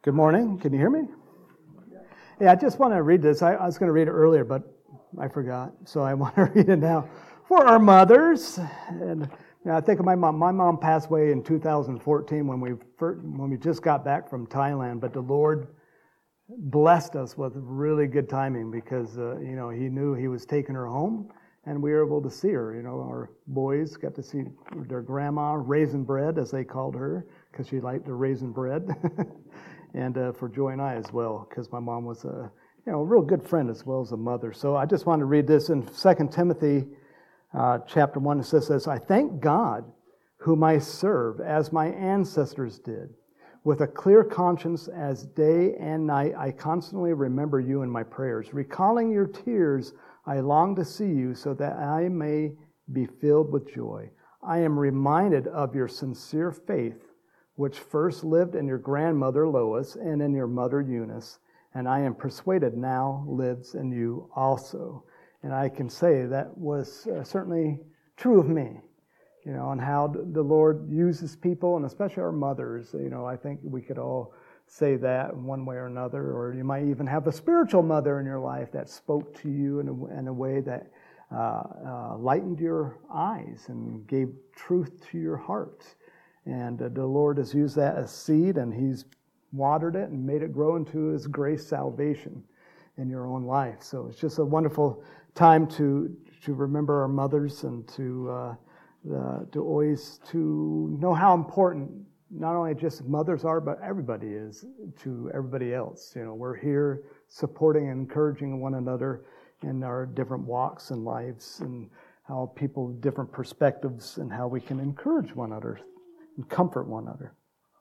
Good morning. Can you hear me? Yeah, I just want to read this. I was going to read it earlier, but I forgot. So I want to read it now. For our mothers, and I think of my mom. My mom passed away in 2014 when we just got back from Thailand. But the Lord blessed us with really good timing because He knew He was taking her home, and we were able to see her. Our boys got to see their grandma raisin bread, as they called her, because she liked the raisin bread. And for Joy and I as well, because my mom was a real good friend as well as a mother. So I just wanted to read this in 2 Timothy chapter 1. It says, I thank God whom I serve as my ancestors did. With a clear conscience as day and night, I constantly remember you in my prayers. Recalling your tears, I long to see you so that I may be filled with joy. I am reminded of your sincere faith, which first lived in your grandmother Lois and in your mother Eunice, and I am persuaded now lives in you also. And I can say that was certainly true of me, and how the Lord uses people, and especially our mothers. I think we could all say that in one way or another, or you might even have a spiritual mother in your life that spoke to you in a way that lightened your eyes and gave truth to your heart. And the Lord has used that as seed, and He's watered it and made it grow into His grace salvation in your own life. So it's just a wonderful time to remember our mothers and to always to know how important not only just mothers are, but everybody is to everybody else. We're here supporting and encouraging one another in our different walks and lives, and how people with different perspectives and how we can encourage one another and comfort one another.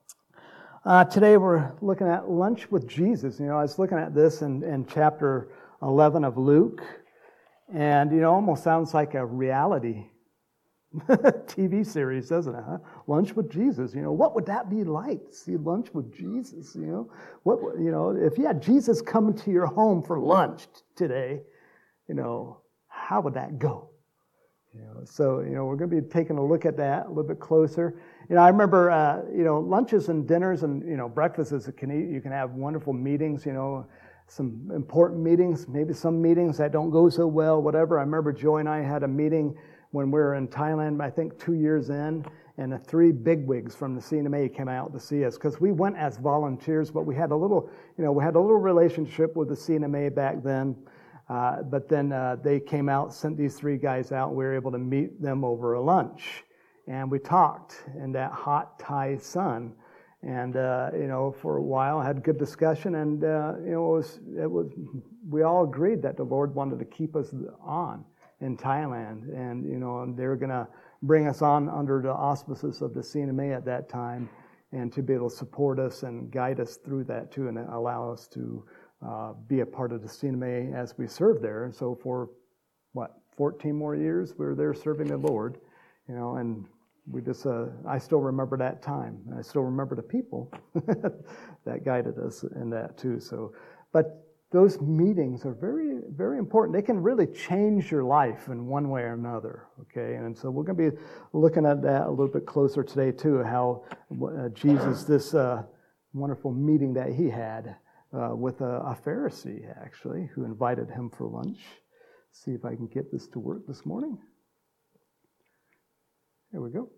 Today we're looking at lunch with Jesus. I was looking at this in chapter 11 of Luke, and almost sounds like a reality TV series, doesn't it? Huh? Lunch with Jesus. What would that be like? See lunch with Jesus. What if you had Jesus coming to your home for lunch today, how would that go? So we're going to be taking a look at that a little bit closer. I remember lunches and dinners and breakfasts you can have wonderful meetings. Some important meetings, maybe some meetings that don't go so well, whatever. I remember Joy and I had a meeting when we were in Thailand, I think 2 years in, and the 3 bigwigs from the CNMA came out to see us because we went as volunteers, but we had a little relationship with the CNMA back then. But then they came out, sent these 3 guys out, and we were able to meet them over a lunch. And we talked in that hot Thai sun. And, for a while, had good discussion. And, we all agreed that the Lord wanted to keep us on in Thailand. And, and they were going to bring us on under the auspices of the CNMA at that time, and to be able to support us and guide us through that too, and allow us to be a part of the CNMA as we served there. And so for 14 more years we were there serving the Lord, and we just I still remember that time, and I still remember the people that guided us in that too. So, but those meetings are very, very important. They can really change your life in one way or another. Okay, and so we're going to be looking at that a little bit closer today too. How Jesus, this wonderful meeting that He had with a Pharisee, actually, who invited Him for lunch. See if I can get this to work this morning. There we go.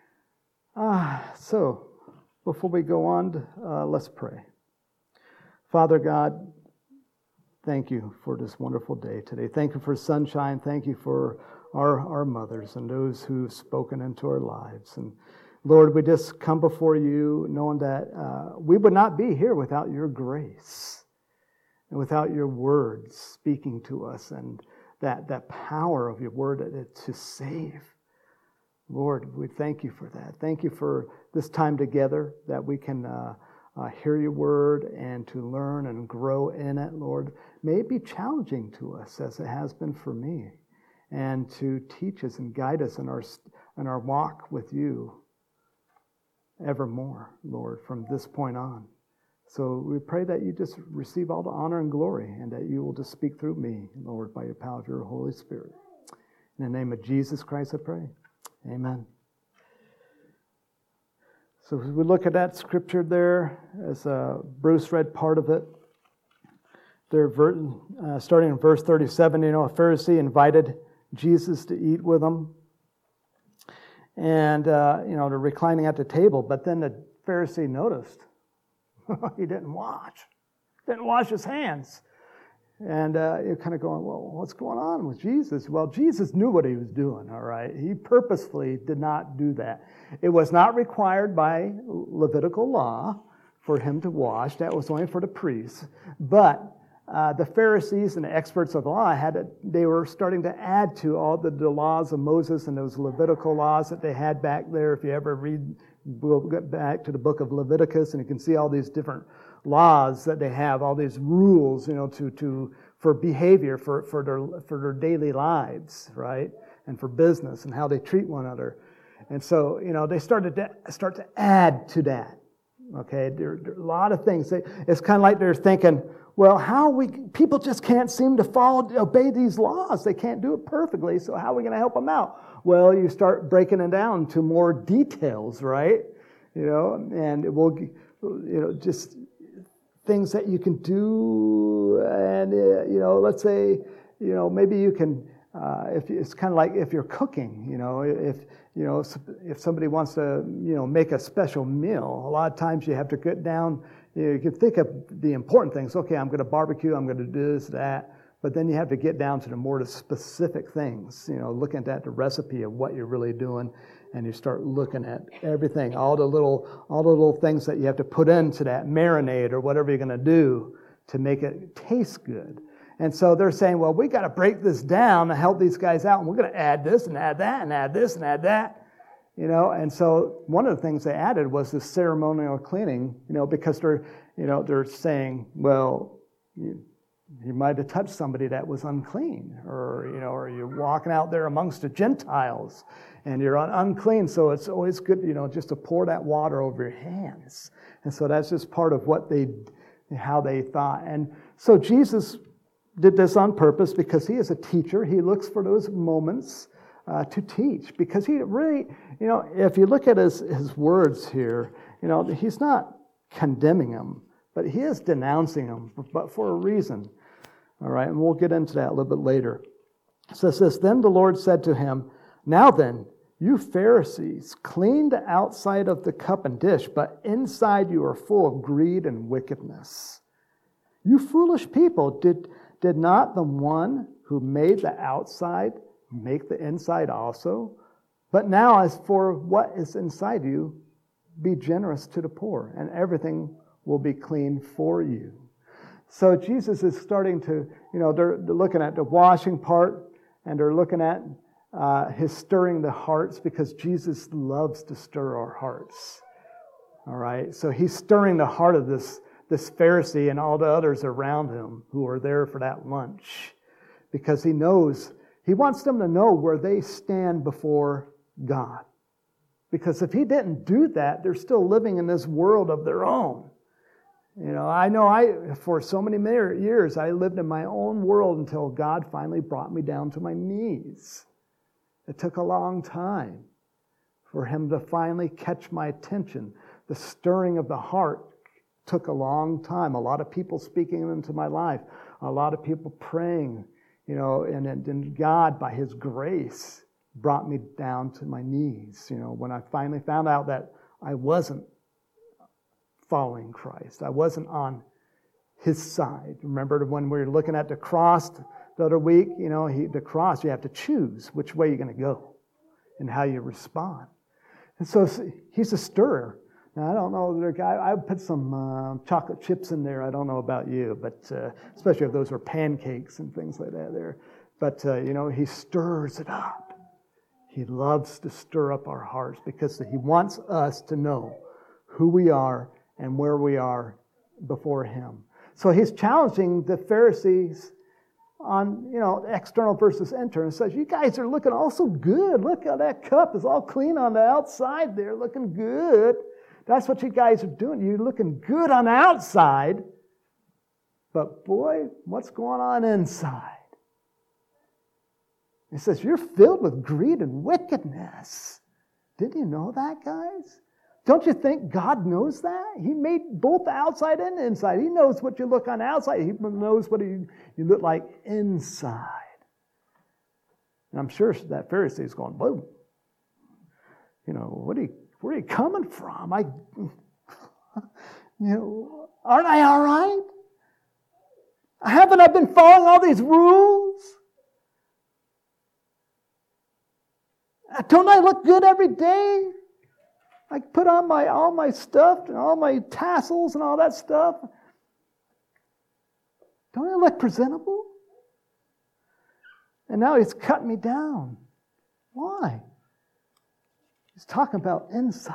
So, before we go on, let's pray. Father God, thank You for this wonderful day today. Thank You for sunshine. Thank You for our mothers and those who've spoken into our lives. And Lord, we just come before You knowing that we would not be here without Your grace and without Your word speaking to us, and that power of Your word to save. Lord, we thank You for that. Thank You for this time together that we can hear Your word and to learn and grow in it, Lord. May it be challenging to us as it has been for me, and to teach us and guide us in our walk with You evermore, Lord, from this point on. So we pray that You just receive all the honor and glory, and that You will just speak through me, Lord, by Your power of Your Holy Spirit. In the name of Jesus Christ I pray. Amen. So as we look at that scripture there, as Bruce read part of it. Starting in verse 37, a Pharisee invited Jesus to eat with him. And, they're reclining at the table. But then the Pharisee noticed he didn't wash his hands. And you're kind of going, well, what's going on with Jesus? Well, Jesus knew what he was doing, all right? He purposefully did not do that. It was not required by Levitical law for him to wash. That was only for the priests. But the Pharisees and the experts of the law they were starting to add to all the laws of Moses and those Levitical laws that they had back there. If you ever get back to the book of Leviticus, and you can see all these different laws that they have, all these rules, for behavior, for their daily lives, right, and for business and how they treat one another. And so, they start to add to that. Okay, there are a lot of things. It's kind of like they're thinking, well, people just can't seem to obey these laws. They can't do it perfectly, so how are we going to help them out? Well, you start breaking it down to more details, right? And it will, just things that you can do, and let's say, maybe you can. It's kind of like if you're cooking, if somebody wants to, make a special meal, a lot of times you have to get down. You can think of the important things. Okay, I'm going to barbecue. I'm going to do this, that. But then you have to get down to the specific things. Looking at the recipe of what you're really doing, and you start looking at everything, all the little things that you have to put into that marinade or whatever you're going to do to make it taste good. And so they're saying, well, we got to break this down to help these guys out, and we're going to add this and add that and add this and add that. And so one of the things they added was this ceremonial cleaning, because they're saying, well, you might have touched somebody that was unclean, or you're walking out there amongst the Gentiles and you're unclean, so it's always good, just to pour that water over your hands. And so that's just part of how they thought. And so Jesus did this on purpose because he is a teacher. He looks for those moments to teach, because he really, if you look at his words here, he's not condemning them, but he is denouncing them, but for a reason. All right, and we'll get into that a little bit later. It says this, then the Lord said to him, now then, you Pharisees, clean the outside of the cup and dish, but inside you are full of greed and wickedness. You foolish people, did not the one who made the outside make the inside also? But now as for what is inside you, be generous to the poor, and everything will be clean for you. So Jesus is starting to, they're looking at the washing part, and they're looking at his stirring the hearts, because Jesus loves to stir our hearts. All right, so he's stirring the heart of this Pharisee and all the others around him who are there for that lunch, because he wants them to know where they stand before God. Because if he didn't do that, they're still living in this world of their own. For so many years, I lived in my own world until God finally brought me down to my knees. It took a long time for him to finally catch my attention. The stirring of the heart took a long time. A lot of people speaking into my life, a lot of people praying, and God, by his grace, brought me down to my knees. When I finally found out that I wasn't following Christ, I wasn't on his side. Remember when we were looking at the cross the other week? The cross, you have to choose which way you're going to go and how you respond. And so he's a stirrer. Now, I don't know, I would put some chocolate chips in there. I don't know about you, but especially if those were pancakes and things like that there. But, he stirs it up. He loves to stir up our hearts because he wants us to know who we are and where we are before him. So he's challenging the Pharisees on, external versus internal. It says, you guys are looking all so good. Look how that cup is all clean on the outside there, looking good. That's what you guys are doing. You're looking good on the outside, but boy, what's going on inside? It says, you're filled with greed and wickedness. Didn't you know that, guys? Don't you think God knows that? He made both the outside and the inside. He knows what you look on the outside. He knows what you look like inside. And I'm sure that Pharisee is going, boom. Where are you coming from? Aren't I all right? Haven't I been following all these rules? Don't I look good every day? I put on all my stuff and all my tassels and all that stuff. Don't I look presentable? And now he's cutting me down. Why? He's talking about inside.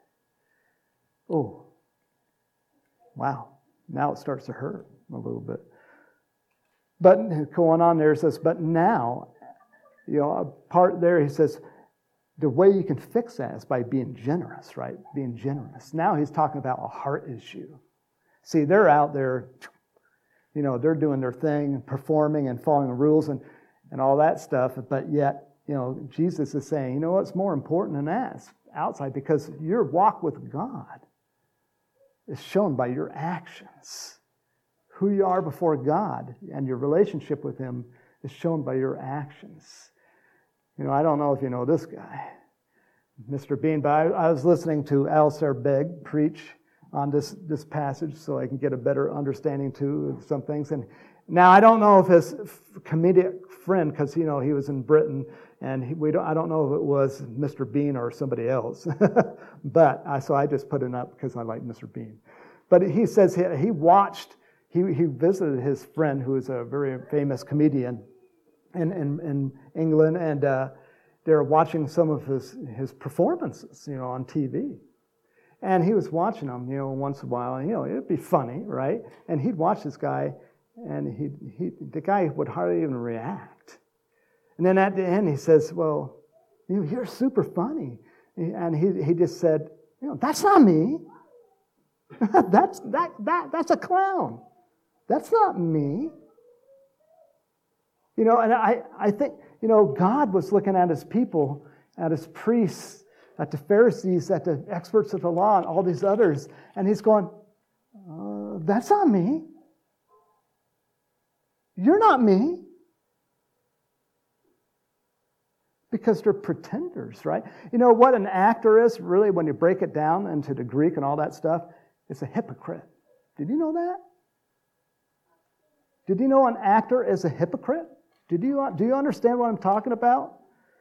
Oh, wow. Now it starts to hurt a little bit. But going on there, it says, but now, a part there, he says, the way you can fix that is by being generous, right? Being generous. Now he's talking about a heart issue. See, they're out there, they're doing their thing, performing and following the rules and all that stuff, but yet, Jesus is saying, what's more important than that? It's outside, because your walk with God is shown by your actions. Who you are before God and your relationship with Him is shown by your actions. I don't know if you know this guy, Mr. Bean, but I was listening to Alistair Begg preach on this passage so I can get a better understanding too of some things. And now I don't know if his comedic friend, because he was in Britain, and I don't know if it was Mr. Bean or somebody else, but so I just put it up because I like Mr. Bean. But he says he visited his friend who is a very famous comedian in England, and they're watching some of his performances, on TV. And he was watching them, once in a while, and it'd be funny, right? And he'd watch this guy, and the guy would hardly even react. And then at the end, he says, "Well, you're super funny," and he just said, "That's not me. that's a clown. That's not me." And I think, God was looking at His people, at His priests, at the Pharisees, at the experts of the law, and all these others, and He's going, that's not me. You're not me. Because they're pretenders, right? What an actor is, really, when you break it down into the Greek and all that stuff, it's a hypocrite. Did you know that? Did you know an actor is a hypocrite? Do you understand what I'm talking about?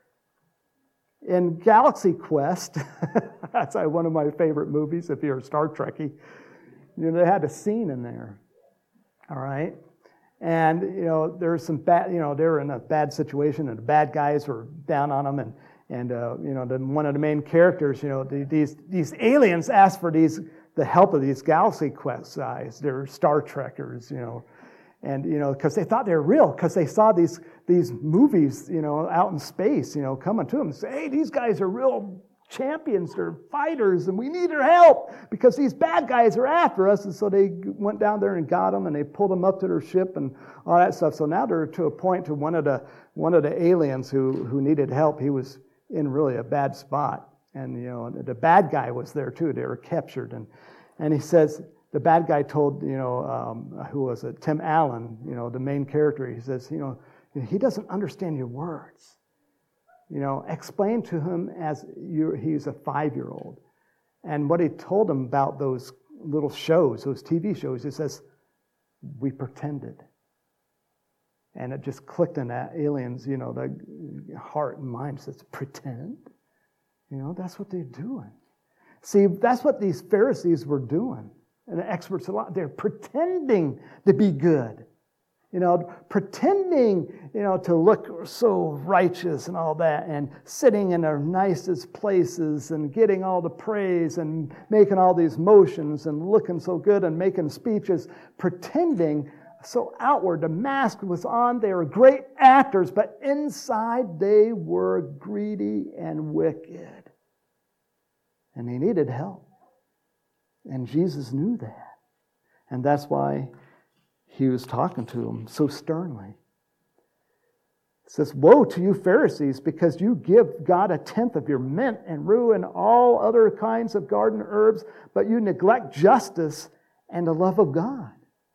In Galaxy Quest, that's one of my favorite movies if you're a Star Trekkie, they had a scene in there, all right? And, there's some bad, they were in a bad situation, and the bad guys were down on them, and one of the main characters, these aliens asked for the help of these Galaxy Quest guys. They're Star Trekkers, and because they thought they were real, because they saw these movies, out in space, coming to them and say, "Hey, these guys are real champions, they're fighters, and we need their help because these bad guys are after us." And so they went down there and got them, and they pulled them up to their ship and all that stuff. So now they're to a point to one of the aliens who needed help. He was in really a bad spot, and the bad guy was there too. They were captured, and he says. The bad guy told, who was it? Tim Allen, the main character. He says, he doesn't understand your words. Explain to him as he's a 5-year-old. And what he told him about those little shows, those TV shows, he says, we pretended. And it just clicked in that alien's, the heart and mind says, pretend? That's what they're doing. See, that's what these Pharisees were doing. And the experts a lot, they're pretending to be good. Pretending, to look so righteous and all that, and sitting in their nicest places and getting all the praise and making all these motions and looking so good and making speeches, pretending so outward. The mask was on. They were great actors, but inside they were greedy and wicked. And they needed help. And Jesus knew that. And that's why He was talking to them so sternly. It says, woe to you Pharisees, because you give God a tenth of your mint and rue and all other kinds of garden herbs, but you neglect justice and the love of God.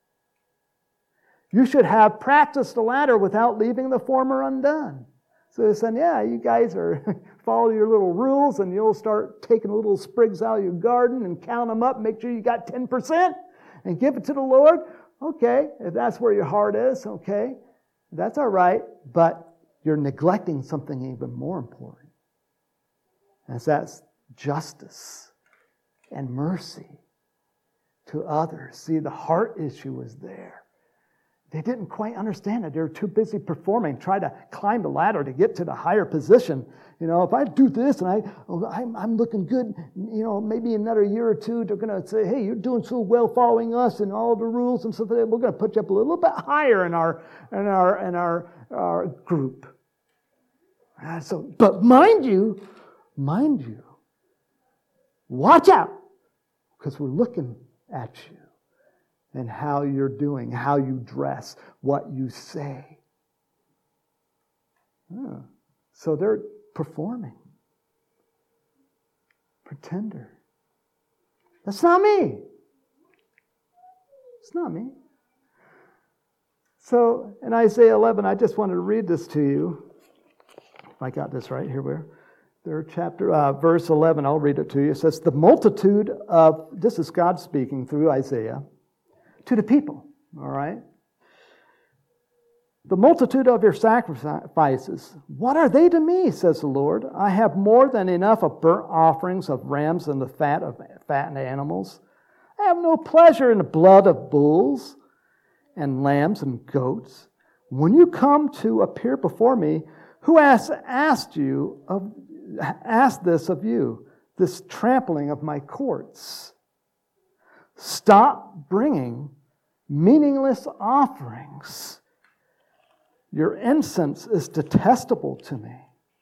You should have practiced the latter without leaving the former undone. So they're saying, yeah, you guys are follow your little rules and you'll start taking little sprigs out of your garden and count them up, make sure you got 10% and give it to the Lord. Okay, if that's where your heart is, okay, that's all right, but you're neglecting something even more important. And that's justice and mercy to others. See, the heart issue is there. They didn't quite understand it. They were too busy performing, trying to climb the ladder to get to the higher position. You know, if I do this and I'm looking good, you know, maybe another year or two, they're going to say, hey, you're doing so well following us and all the rules and stuff. We're going to put you up a little bit higher in our group. But mind you, watch out, because we're looking at you. And how you're doing, how you dress, what you say. So they're performing. Pretender. That's not me. It's not me. So in Isaiah 11, I just wanted to read this to you. If I got this right, here we're there, verse 11, I'll read it to you. It says, the multitude of, this is God speaking through Isaiah, to the people, all right? The multitude of your sacrifices, what are they to me, says the Lord? I have more than enough of burnt offerings of rams and the fat of fattened animals. I have no pleasure in the blood of bulls and lambs and goats. When you come to appear before me, who has asked this of you, this trampling of my courts? Stop bringing meaningless offerings. Your incense is detestable to me.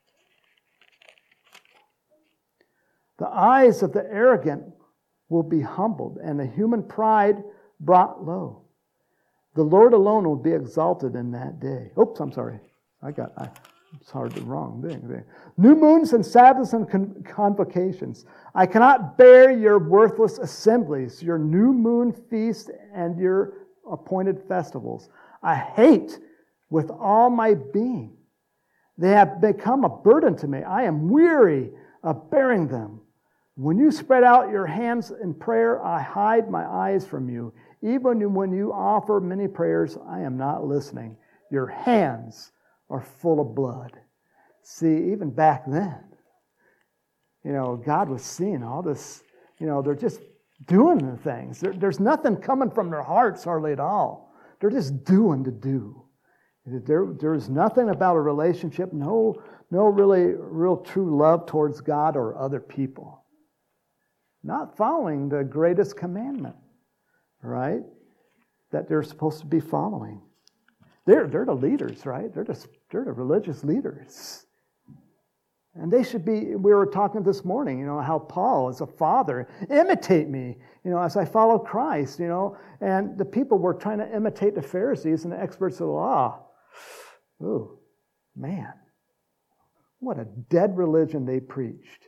The eyes of the arrogant will be humbled, and the human pride brought low. The Lord alone will be exalted in that day. Oops, I'm sorry. It's hard the wrong thing. New moons and Sabbaths and convocations. I cannot bear your worthless assemblies, your new moon feasts, and your appointed festivals. I hate with all my being. They have become a burden to me. I am weary of bearing them. When you spread out your hands in prayer, I hide my eyes from you. Even when you offer many prayers, I am not listening. Your hands are full of blood. See, even back then, God was seeing all this, they're just doing the things. There's nothing coming from their hearts hardly at all. They're just doing to do. There's nothing about a relationship, no really real true love towards God or other people. Not following the greatest commandment, right? That they're supposed to be following. They're the leaders, right? They're the religious leaders. And they should be, we were talking this morning, how Paul is a father. Imitate me, as I follow Christ, And the people were trying to imitate the Pharisees and the experts of the law. Oh, man. What a dead religion they preached.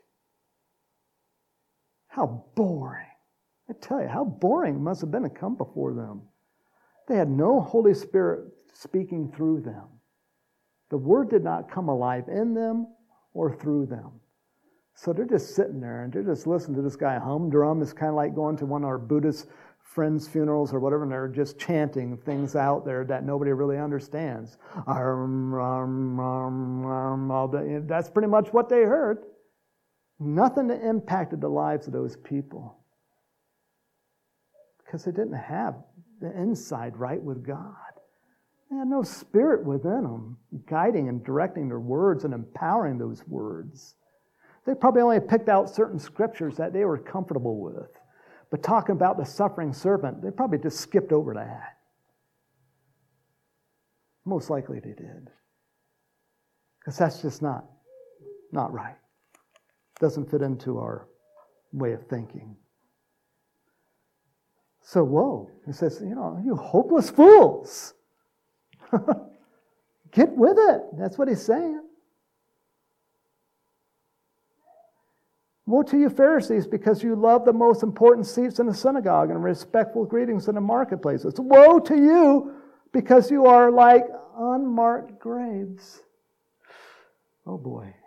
How boring. I tell you, how boring it must have been to come before them. They had no Holy Spirit speaking through them. The Word did not come alive in them or through them. So they're just sitting there and they're just listening to this guy humdrum. It's kind of like going to one of our Buddhist friends' funerals or whatever, and they're just chanting things out there that nobody really understands. All day. That's pretty much what they heard. Nothing that impacted the lives of those people. Because they didn't have the inside right with God. They had no spirit within them, guiding and directing their words and empowering those words. They probably only picked out certain scriptures that they were comfortable with. But talking about the suffering servant, they probably just skipped over that. Most likely they did. Because that's just not right. Doesn't fit into our way of thinking. So, whoa, he says, you hopeless fools. Get with it. That's what he's saying. Woe to you, Pharisees, because you love the most important seats in the synagogue and respectful greetings in the marketplaces. Woe to you, because you are like unmarked graves. Oh boy.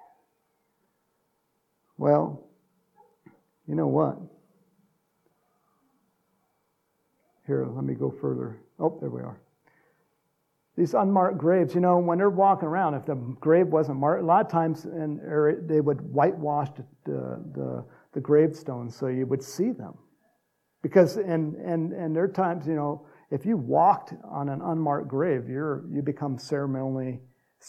Well, you know what? Here, let me go further. Oh, there we are. These unmarked graves, when they're walking around, if the grave wasn't marked, a lot of times they would whitewash the gravestones so you would see them. Because and there are times, if you walked on an unmarked grave, you become ceremonially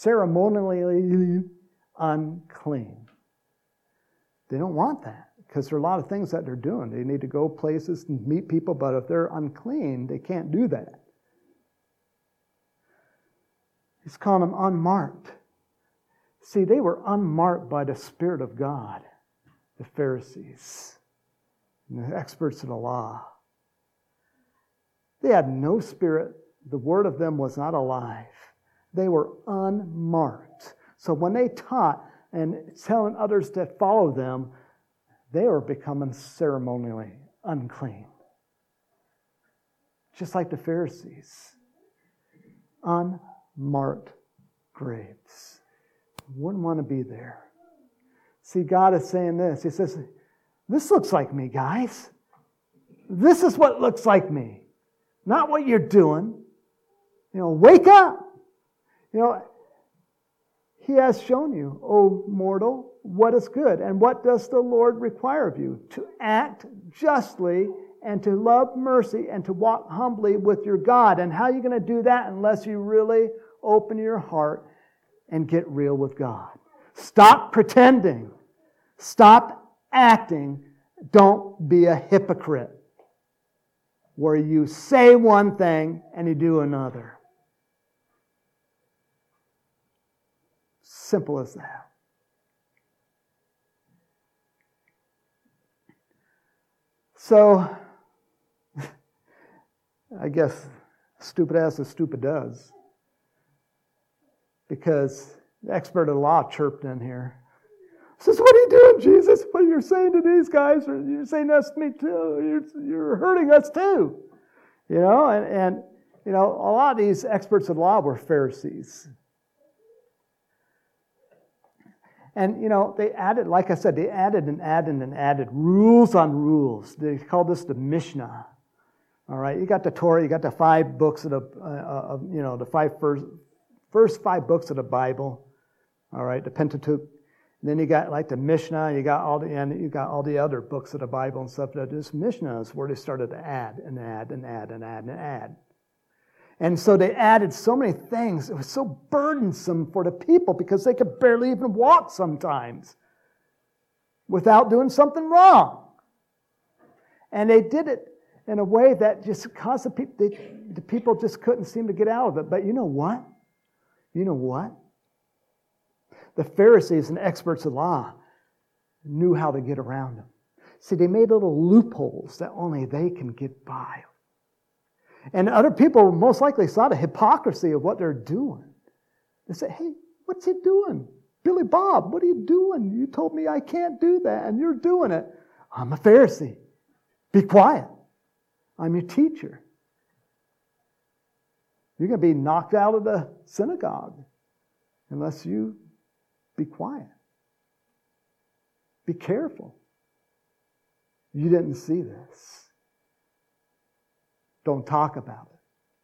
unclean. They don't want that because there are a lot of things that they're doing. They need to go places and meet people, but if they're unclean, they can't do that. He's calling them unmarked. See, they were unmarked by the Spirit of God, the Pharisees, and the experts of the law. They had no spirit. The word of them was not alive. They were unmarked. So when they taught and telling others to follow them, they were becoming ceremonially unclean. Just like the Pharisees. Unmarked graves. Wouldn't want to be there. See, God is saying this. He says, this looks like me, guys. This is what looks like me. Not what you're doing. Wake up. He has shown you, O mortal, what is good. And what does the Lord require of you? To act justly and to love mercy and to walk humbly with your God. And how are you going to do that unless you really open your heart and get real with God? Stop pretending. Stop acting. Don't be a hypocrite where you say one thing and you do another. Simple as that. So, I guess stupid as stupid does. Because the expert of the law chirped in here. Says, what are you doing, Jesus? What you're saying to these guys, you're saying this to me too. You're hurting us too. And a lot of these experts of the law were Pharisees. And, they added, like I said, they added rules on rules. They called this the Mishnah. All right, you got the Torah, you got the 5 books of the first 5 books of the Bible. All right, the Pentateuch. And then you got like the Mishnah, you got all the other books of the Bible and stuff. This Mishnah is where they started to add and add and add and add and add. And so they added so many things. It was so burdensome for the people because they could barely even walk sometimes without doing something wrong. And they did it in a way that just caused the people just couldn't seem to get out of it. But you know what? The Pharisees and experts of law knew how to get around them. See, they made little loopholes that only they can get by. And other people most likely saw the hypocrisy of what they're doing. They say, hey, what's he doing? Billy Bob, what are you doing? You told me I can't do that, and you're doing it. I'm a Pharisee. Be quiet. I'm your teacher. You're going to be knocked out of the synagogue unless you be quiet. Be careful. You didn't see this. Don't talk about it.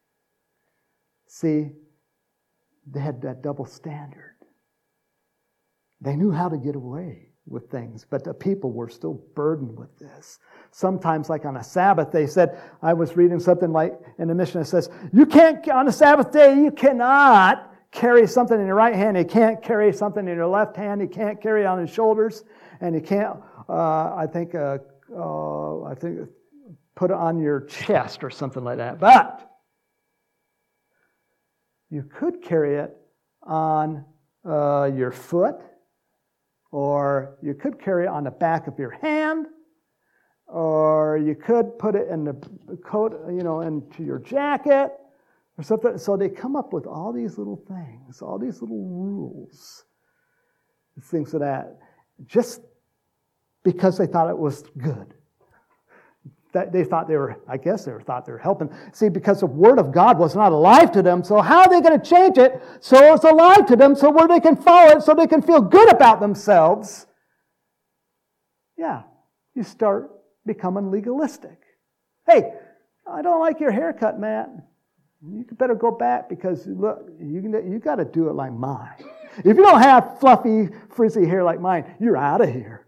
See, they had that double standard. They knew how to get away with things, but the people were still burdened with this. Sometimes, like on a Sabbath, they said, I was reading something like in the Mishnah, it says, you can't, on a Sabbath day, you cannot carry something in your right hand, you can't carry something in your left hand, you can't carry it on your shoulders, and you can't, I think put it on your chest or something like that. But you could carry it on your foot, or you could carry it on the back of your hand, or you could put it in the coat, into your jacket, or something. So they come up with all these little things, all these little rules, things of that, just because they thought it was good. That they thought they were, I guess they thought they were helping. See, because the Word of God was not alive to them, so how are they going to change it so it's alive to them, so where they can follow it, so they can feel good about themselves? Yeah, you start becoming legalistic. Hey, I don't like your haircut, Matt. You better go back because, look, you got to do it like mine. If you don't have fluffy, frizzy hair like mine, you're out of here.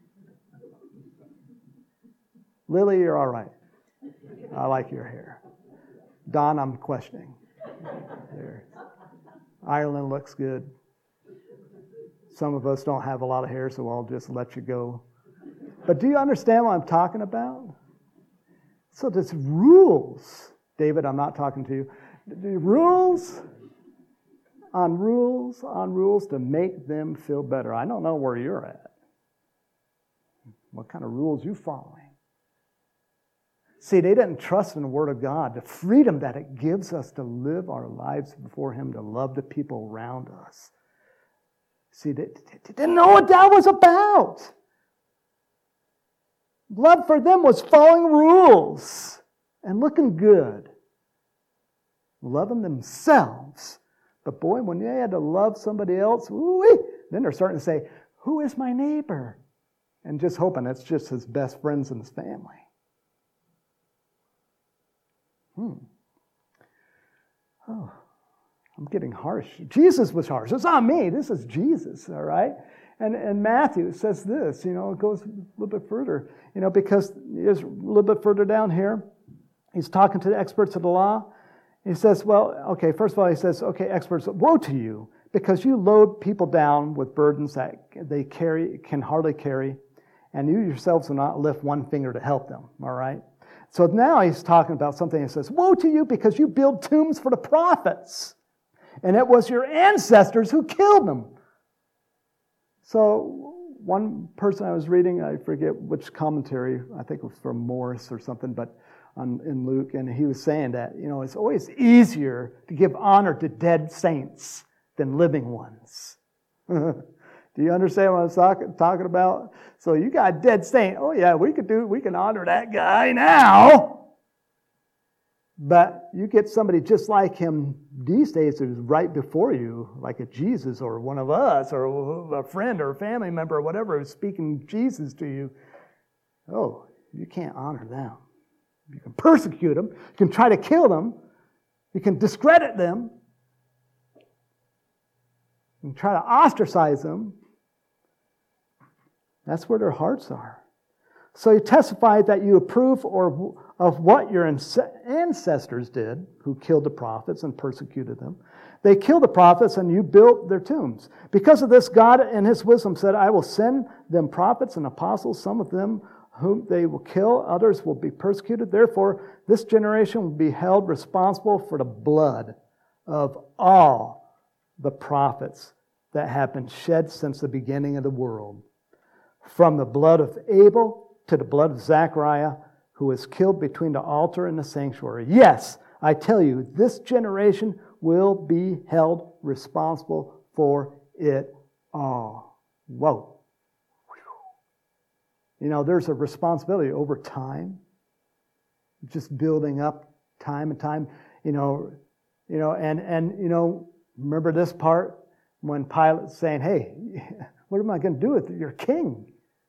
Lily, you're all right. I like your hair. Don, I'm questioning. There. Ireland looks good. Some of us don't have a lot of hair, so I'll just let you go. But do you understand what I'm talking about? So there's rules. David, I'm not talking to you. The rules on rules on rules to make them feel better. I don't know where you're at. What kind of rules you following? See, they didn't trust in the Word of God, the freedom that it gives us to live our lives before Him, to love the people around us. See, they didn't know what that was about. Love for them was following rules and looking good. Loving themselves. But boy, when they had to love somebody else, then they're starting to say, who is my neighbor? And just hoping it's just his best friends and his family. Oh, I'm getting harsh. Jesus was harsh. It's not me. This is Jesus, all right? And Matthew says this, it goes a little bit further, because there's a little bit further down here. He's talking to the experts of the law. He says, first of all, he says, experts, woe to you, because you load people down with burdens that they can hardly carry, and you yourselves will not lift one finger to help them, all right? So now he's talking about something. He says, woe to you because you build tombs for the prophets. And it was your ancestors who killed them. So one person I was reading, I forget which commentary, I think it was from Morris or something, but in Luke, and he was saying that, it's always easier to give honor to dead saints than living ones. Do you understand what I'm talking about? So you got a dead saint. Oh yeah, we can honor that guy now. But you get somebody just like him these days who's right before you, like a Jesus or one of us or a friend or a family member or whatever who's speaking Jesus to you. Oh, you can't honor them. You can persecute them. You can try to kill them. You can discredit them. You can try to ostracize them. That's where their hearts are. So you testified that you approve of what your ancestors did, who killed the prophets and persecuted them. They killed the prophets and you built their tombs. Because of this, God in His wisdom said, I will send them prophets and apostles, some of them whom they will kill, others will be persecuted. Therefore, this generation will be held responsible for the blood of all the prophets that have been shed since the beginning of the world. From the blood of Abel to the blood of Zechariah, who was killed between the altar and the sanctuary. Yes, I tell you, this generation will be held responsible for it all. Whoa. There's a responsibility over time, just building up time and time, remember this part when Pilate's saying, hey, what am I going to do with your king?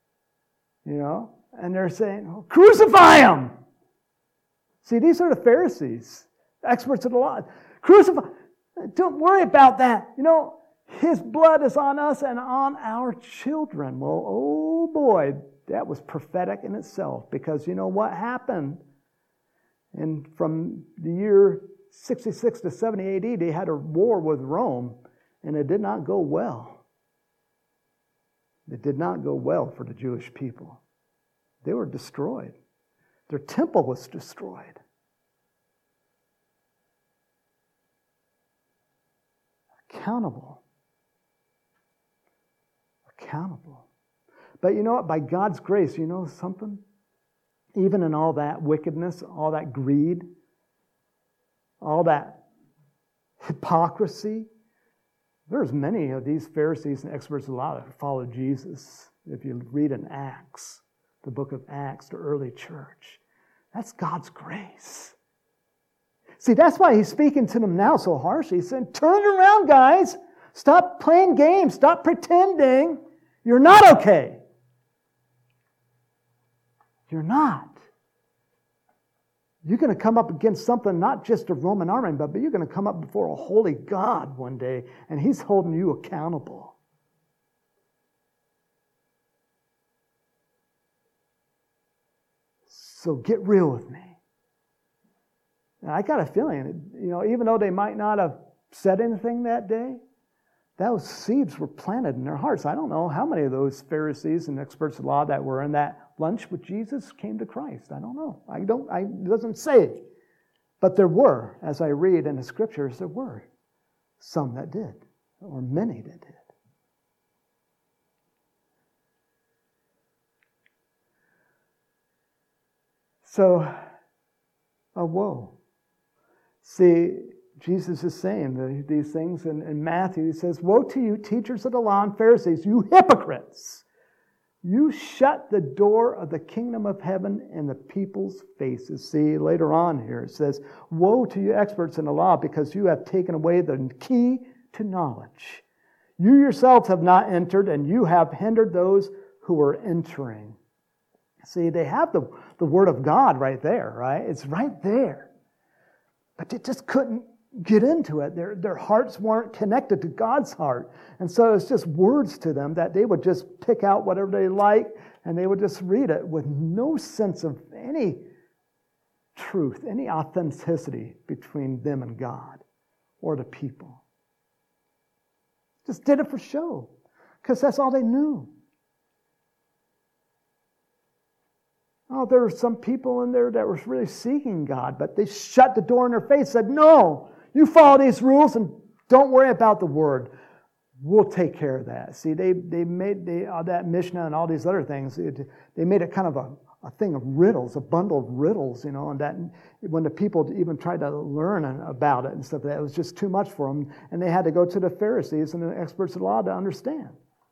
And they're saying, oh, crucify him. See, these are the Pharisees, the experts of the law. Crucify. Don't worry about that. His blood is on us and on our children. Well, oh boy, that was prophetic in itself, because you know what happened? And from the year 66 to 70 AD, they had a war with Rome, and it did not go well. It did not go well for the Jewish people. They were destroyed. Their temple was destroyed. Accountable. But you know what? By God's grace, you know something? Even in all that wickedness, all that greed, all that hypocrisy. There's many of these Pharisees and experts of the law that followed Jesus. If you read in Acts, the book of Acts, the early church, that's God's grace. See, that's why he's speaking to them now so harshly. He's saying, turn it around, guys. Stop playing games. Stop pretending. You're not okay. You're not. You're going to come up against something, not just a Roman army, but you're going to come up before a holy God one day, and he's holding you accountable. So get real with me. And I got a feeling, even though they might not have said anything that day, those seeds were planted in their hearts. I don't know how many of those Pharisees and experts of law that were in that lunch with Jesus came to Christ. I don't know. It doesn't say. But there were, as I read in the scriptures, there were some that did, or many that did. So, woe. See, Jesus is saying these things in Matthew. He says, woe to you, teachers of the law and Pharisees, you hypocrites! You shut the door of the kingdom of heaven in the people's faces. See, later on here it says, woe to you experts in the law, because you have taken away the key to knowledge. You yourselves have not entered, and you have hindered those who are entering. See, they have the word of God right there, right? It's right there. But they just couldn't get into it. Their hearts weren't connected to God's heart. And so it's just words to them that they would just pick out whatever they like, and they would just read it with no sense of any truth, any authenticity between them and God or the people. Just did it for show, because that's all they knew. Oh, there were some people in there that were really seeking God, but they shut the door in their face, said, no, you follow these rules and don't worry about the word. We'll take care of that. See, they made that Mishnah and all these other things, they made it kind of a thing of riddles, a bundle of riddles, and that when the people even tried to learn about it and stuff, that it was just too much for them, and they had to go to the Pharisees and the experts of the law to understand.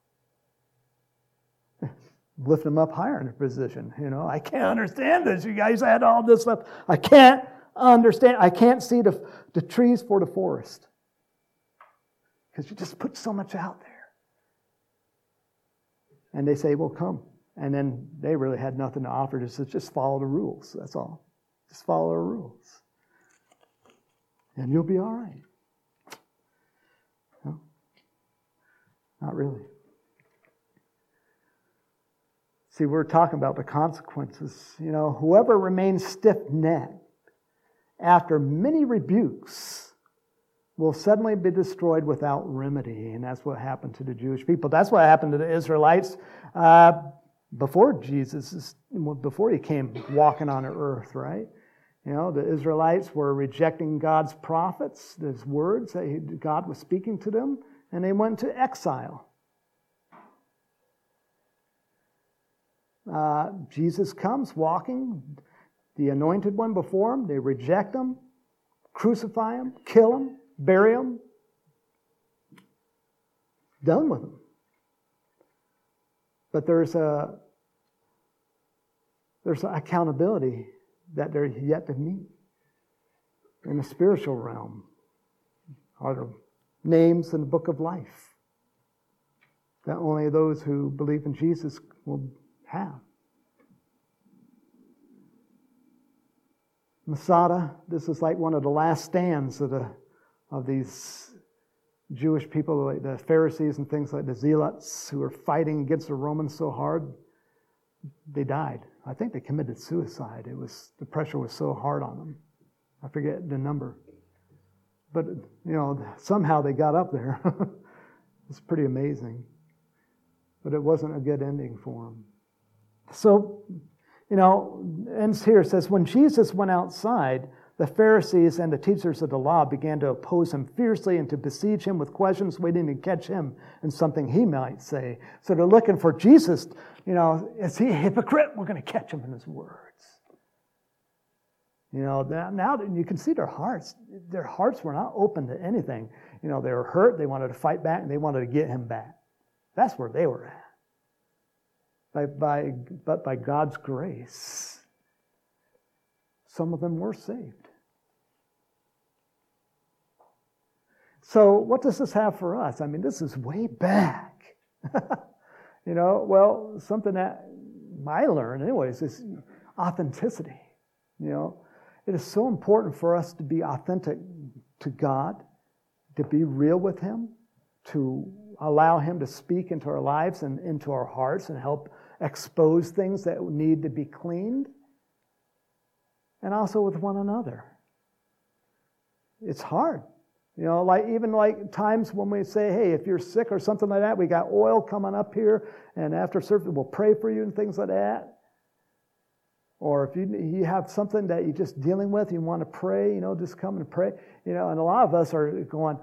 Lift them up higher in their position. I can't understand this. You guys had all this stuff. I can't understand. I can't see the trees for the forest. Because you just put so much out there. And they say, well, come. And then they really had nothing to offer. Just follow the rules. That's all. Just follow the rules. And you'll be all right. No? Not really. See, we're talking about the consequences. Whoever remains stiff-necked after many rebukes will suddenly be destroyed without remedy. And that's what happened to the Jewish people. That's what happened to the Israelites before he came walking on the earth, right? The Israelites were rejecting God's prophets, His words that God was speaking to them, and they went into exile. Jesus comes walking, the anointed one before him. They reject him, crucify him, kill him, bury him. Done with him. But there's accountability that they're yet to meet in the spiritual realm. Are there names in the book of life that only those who believe in Jesus will have? Masada, this is like one of the last stands of these Jewish people, like the Pharisees and things like the Zealots who were fighting against the Romans so hard. They died. I think they committed suicide. The pressure was so hard on them. I forget the number. But, somehow they got up there. It's pretty amazing. But it wasn't a good ending for them. So, ends here. It says, when Jesus went outside, the Pharisees and the teachers of the law began to oppose him fiercely and to besiege him with questions, waiting to catch him in something he might say. So they're looking for Jesus. Is he a hypocrite? We're going to catch him in his words. Now that you can see their hearts were not open to anything. They were hurt, they wanted to fight back, and they wanted to get him back. That's where they were at. But by God's grace, some of them were saved. So what does this have for us? I mean, this is way back. Something that I learned anyways is authenticity. It is so important for us to be authentic to God, to be real with Him, to allow Him to speak into our lives and into our hearts and help expose things that need to be cleaned, and also with one another. It's hard. Like times when we say, hey, if you're sick or something like that, we got oil coming up here, and after service we'll pray for you and things like that. Or if you have something that you're just dealing with, you want to pray, just come and pray. And a lot of us are going,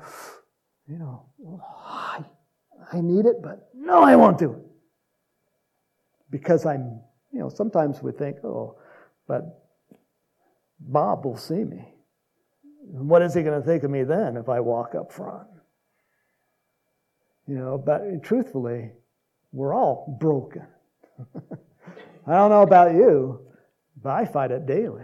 I need it, but no, I won't do it. Because sometimes we think, but Bob will see me. What is he going to think of me then if I walk up front? But truthfully, we're all broken. I don't know about you, but I fight it daily.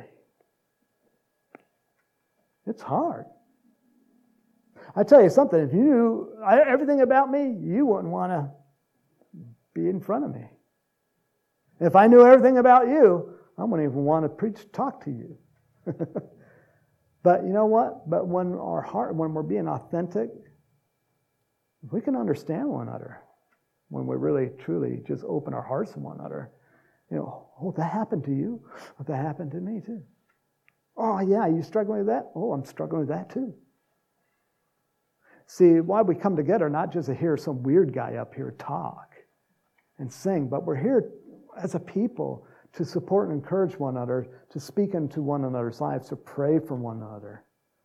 It's hard. I tell you something, if you knew everything about me, you wouldn't want to be in front of me. If I knew everything about you, I wouldn't even want to talk to you. But you know what? But when we're being authentic, we can understand one another. When we really, truly just open our hearts to one another. That happened to you? That happened to me too. Oh yeah, are you struggling with that? Oh, I'm struggling with that too. See, why we come together, not just to hear some weird guy up here talk and sing, but we're here as a people to support and encourage one another, to speak into one another's lives, to pray for one another,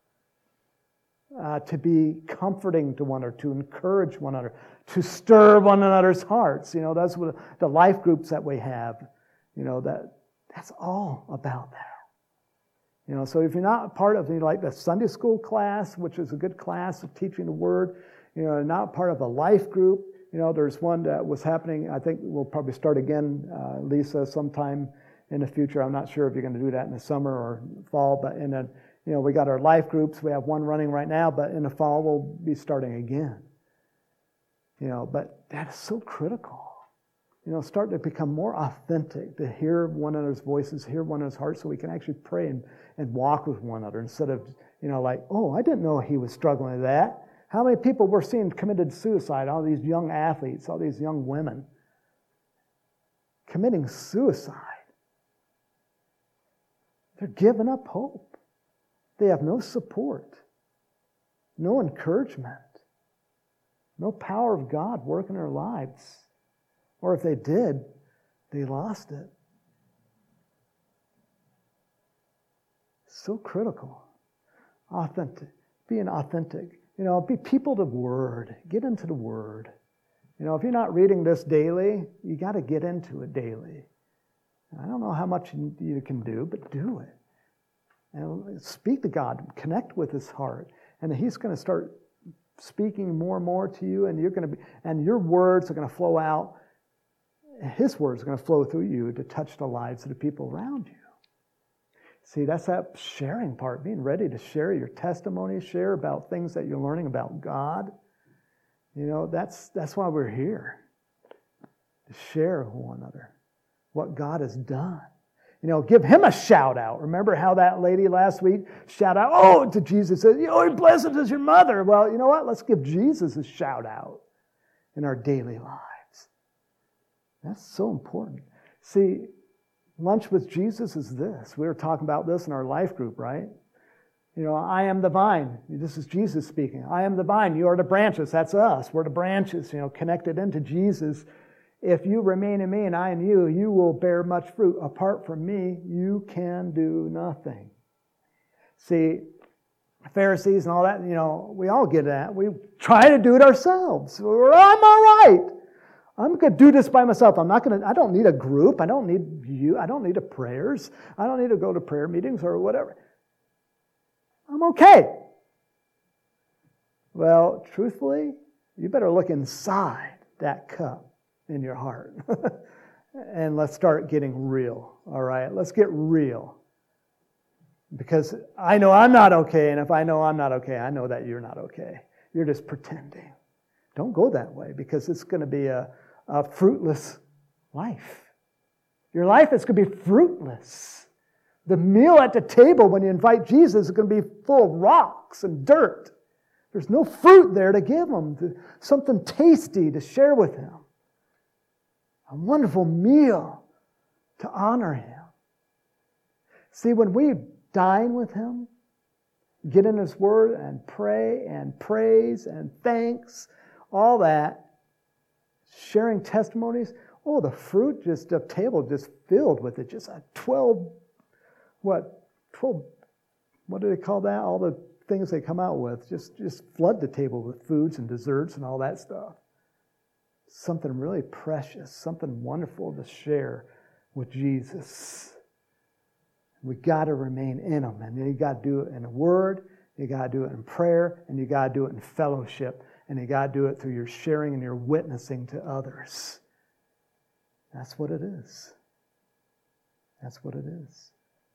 to be comforting to one another, to encourage one another, to stir one another's hearts. That's what the life groups that we have, that's all about that. So if you're not part of like the Sunday school class, which is a good class of teaching the Word, not part of a life group, there's one that was happening. I think we'll probably start again, Lisa, sometime in the future. I'm not sure if you're going to do that in the summer or fall, but we got our life groups. We have one running right now, but in the fall we'll be starting again. But that is so critical. Start to become more authentic, to hear one another's voices, hear one another's hearts, so we can actually pray and walk with one another instead of, I didn't know he was struggling with that. How many people we're seeing committed suicide? All these young athletes, all these young women committing suicide. They're giving up hope. They have no support, no encouragement, no power of God working in their lives. Or if they did, they lost it. So critical. Authentic. Being authentic. Be people to the Word. Get into the Word. If you're not reading this daily, you got to get into it daily. I don't know how much you can do, but do it. And speak to God. Connect with His heart. And He's going to start speaking more and more to you, and your words are going to flow out. His words are going to flow through you to touch the lives of the people around you. See, that's that sharing part, being ready to share your testimony, share about things that you're learning about God. That's why we're here, to share with one another what God has done. Give Him a shout out. Remember how that lady last week shouted out, to Jesus, said, blessed is your mother. Well, you know what? Let's give Jesus a shout out in our daily lives. That's so important. See, lunch with Jesus is this. We were talking about this in our life group, right? I am the vine. This is Jesus speaking. I am the vine. You are the branches. That's us. We're the branches, connected into Jesus. If you remain in me and I in you, you will bear much fruit. Apart from me, you can do nothing. See, Pharisees and all that, we all get that. We try to do it ourselves. I'm all right. I'm going to do this by myself. I don't need a group. I don't need you. I don't need a prayers. I don't need to go to prayer meetings or whatever. I'm okay. Well, truthfully, you better look inside that cup in your heart. And let's start getting real, all right? Let's get real. Because I know I'm not okay, and if I know I'm not okay, I know that you're not okay. You're just pretending. Don't go that way, because it's going to be a fruitless life. Your life is going to be fruitless. The meal at the table when you invite Jesus is going to be full of rocks and dirt. There's no fruit there to give him, something tasty to share with him. A wonderful meal to honor him. See, when we dine with him, get in his word and pray and praise and thanks, all that, sharing testimonies, the fruit just, the table just filled with it. Just a 12, what do they call that? All the things they come out with. Just flood the table with foods and desserts and all that stuff. Something really precious, something wonderful to share with Jesus. We got to remain in him. And you got to do it in a word, you got to do it in prayer, and you got to do it in fellowship. And you got to do it through your sharing and your witnessing to others. That's what it is. That's what it is.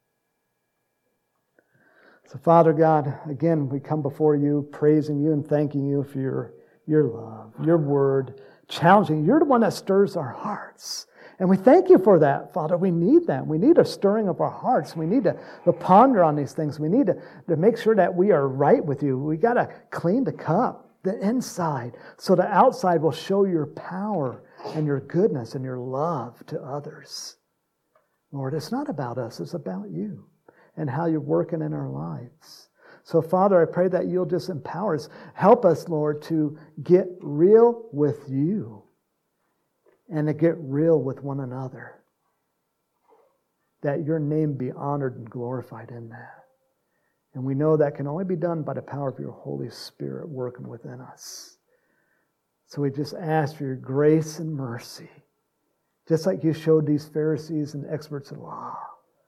So, Father God, again, we come before you, praising you and thanking you for your love, your word, challenging. You're the one that stirs our hearts. And we thank you for that, Father. We need that. We need a stirring of our hearts. We need to ponder on these things. We need to make sure that we are right with you. We got to clean the cup, the inside, so the outside will show your power and your goodness and your love to others. Lord, it's not about us. It's about you and how you're working in our lives. So, Father, I pray that you'll just empower us. Help us, Lord, to get real with you and to get real with one another. That your name be honored and glorified in that. And we know that can only be done by the power of your Holy Spirit working within us. So we just ask for your grace and mercy, just like you showed these Pharisees and experts in law.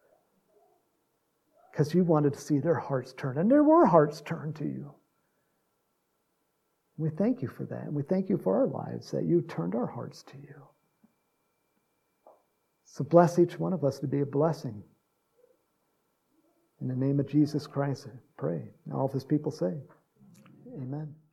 Because you wanted to see their hearts turn, and there were hearts turned to you. We thank you for that, and we thank you for our lives, that you turned our hearts to you. So bless each one of us to be a blessing. In the name of Jesus Christ, I pray. And all of his people say, amen.